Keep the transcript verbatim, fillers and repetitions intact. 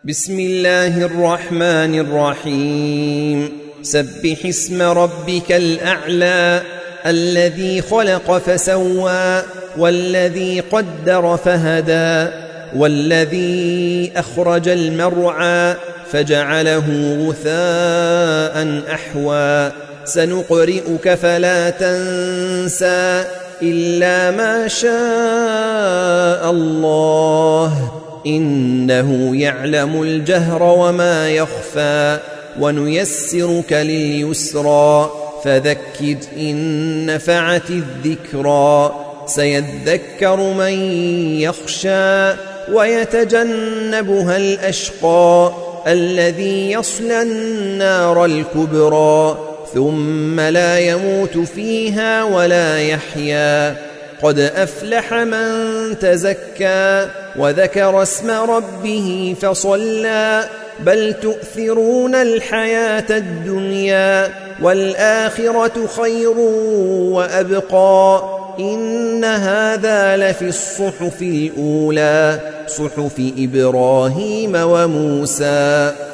بسم الله الرحمن الرحيم سبح اسم ربك الأعلى الذي خلق فسوى والذي قدر فهدى والذي أخرج المرعى فجعله غثاء أحوى سنقرئك فلا تنسى إلا ما شاء الله إنه يعلم الجهر وما يخفى ونيسرك لليسرى فذكر إن نفعت الذكرى سيذكر من يخشى ويتجنبها الأشقى الذي يصلى النار الكبرى ثم لا يموت فيها ولا يحيا قد أفلح من تزكى وذكر اسم ربه فصلى بل تؤثرون الحياة الدنيا والآخرة خير وأبقى إن هذا لفي الصحف الأولى صحف إبراهيم وموسى.